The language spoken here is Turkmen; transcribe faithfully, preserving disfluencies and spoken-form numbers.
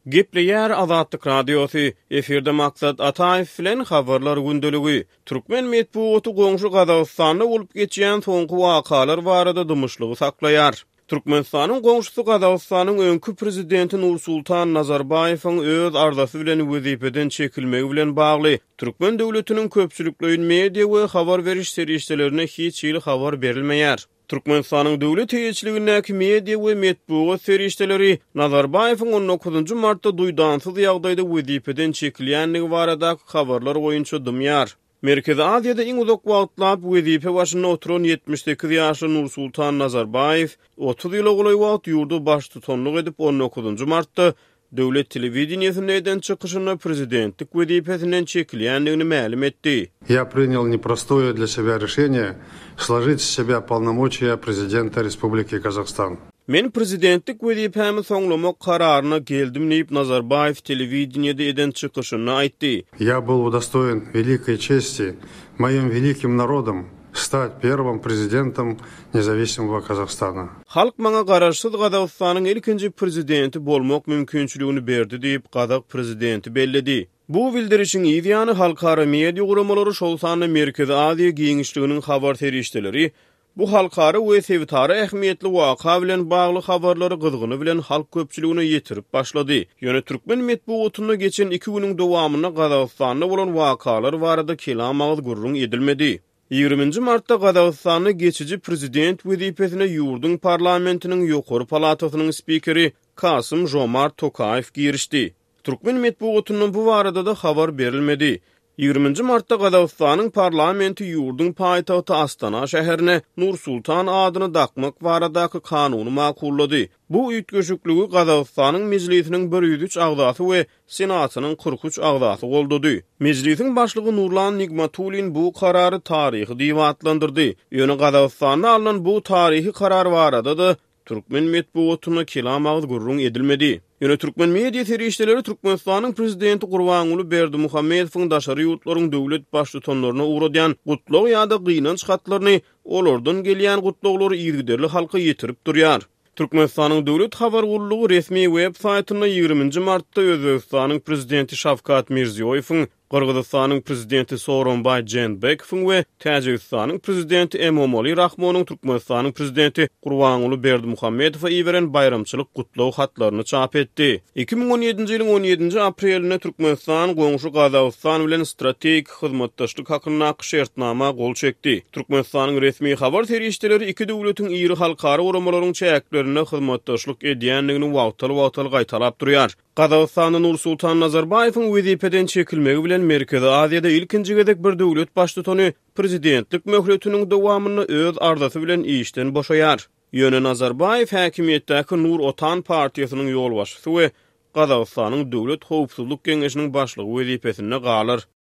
Gepleýär Azatlyk radiosu, eferde maksat Ataýew bilen habarlar gündöligi. Türkmen medeniýeti goňşy Gazagystanda bolup geçýän soňky wakalar barada dymyşlygy saklaýar. Türkmenistanyň goňşusy Gazagystanyň öňkü prezidenti Nursultan Nazarbayewiň öz ardasy bilen wezipeden çekilmegi bilen bagly Türkmen döwletiniň köpçülikleýin media we habar beriş serişdelerine hiç ýyly habar berilmeýär. Türkmenistanyň döwlet heýetçiligindäki media we medeniýet serişdeleri Nazarbayewiň on dokuzunçy martda duýdansyz ýagdaýda wezipeden çekilýänligi barada habarlar goýunça dymýar. Merkezi Aziýada iň uzak wagtlap wezipe başynda oturan yetmiş sekiz ýaşly Nursultan Nazarbayew otuz ýyla gulay wagt ýurdu baş tutanlyk edip on dokuzunçy martda döwlet telewizioniýasynyň çykyşyna prezidentlik wezipesinden çekilýänligini ma'lum etdi. Я принял непростое для себя решение сложить с себя полномочия президента Республики Казахстан. Men prezidentlik wezipemi soňlamak kararyna geldim diýip Nazarbayew telewizioniýada eden çykyşyny aýtdy. Я был удостоен великой чести моим великим народом стать первым президентом независимого Казахстана. Halk maňa garaşsyz Gazagystanyň ilkinji prezidenti bolmak mümkinçiligini berdi diýip Gazak prezidenti belledi. Bu bildirişiň ýa-ni halkara media guramalary şol sany Merkezi Aziýa giňişliginiň habar serişdeleri bu halkara we sevtara ähmiýetli waka bilen bagly habarlary gyzgyny bilen halk köpçüligine ýetirip başlady. Ýöne Türkmen medeniýetine geçen iki günüň dowamyna Gazagystanda bolan wakalar barada kelam agyz gurrun edilmedi. ýygrüminçi martda Gazagystanyň geçici prezident wezipesine ýurdun parlamentiniň ýokary palatasynyň spikeri Kasym Jomart Tokayew girişdi. Türkmen medeniýetiniň bu barada da habar berilmedi. ýygrüminçi martda Gazagystanyň parlamenti ýurdun paýtagty Astana şäherine Nursultan adyny dakmak baradaky kanuny makullady. Bu üýtgeşikligi Gazagystanyň mejlisiniň bir ýüz üç agdasy we senatynyň kırk üç agdasy boldudy. Mejlisiň başlygy Nurlan Nigmatulin bu karary taryhy diýip adlandyrdy. Ýöne Gazagystanda alynan bu taryhy karar barada da Türkmen medeniýetine kelam agyz gurrun edilmedi. Ýöne Türkmen media serişdeleri Türkmenistanyň prezidenti Gurbanuly Berdimuhammedowyň daşary ýurtlaryň döwlet baş tutanlaryna uğradýan gutluk ýa-da gynanç hatlaryny olardan gelýän gutluklary ýygyderli halka ýetirip durýar. Türkmenistanyň döwlet habar gurulugy resmi web saýtyna ýygrüminçi martda Özbegistanyň prezidenti Şavkat Mirziýoýewiň, Kyrgyzstanyň prezidenti Sooronbay Jeenbekowyň we Täjikistanyň prezidenti Emomali Rahmonyň Türkmenistanyň prezidenti Gurbanuly Berdimuhammedowa ýiberen bayramçylyk gutluk hatlaryny çap etdi. iki ming on ýedinçi ýylyň on ýedinçi aprelinde Türkmenistan goňşy Gazagystan bilen strategik hyzmatdaşlyk hakynda şertnama gol çekdi. Türkmenistanyň resmi habar serişdeleri iki döwletiň ýyry halkara uramalaryň çäklerine hyzmatdaşlyk edýänligini wagtaly-wagtaly gaýtalap durýar. Gazagystanyň Nursultan Nazarbayewiň wezipeden çekilmegi bilen Merkezi Aziýada ilkinji gezek bir döwlet baş tutany prezidentlik möhletiniň dowamyny öz ardasy bilen işden boşaýar. Ýöne Nazarbayew häkimiýetdäki Nur Otan partiýasynyň ýolbaşçysy we Gazagystanyň döwlet howpsuzlyk geňeşiniň başlygy wezipesinde galar.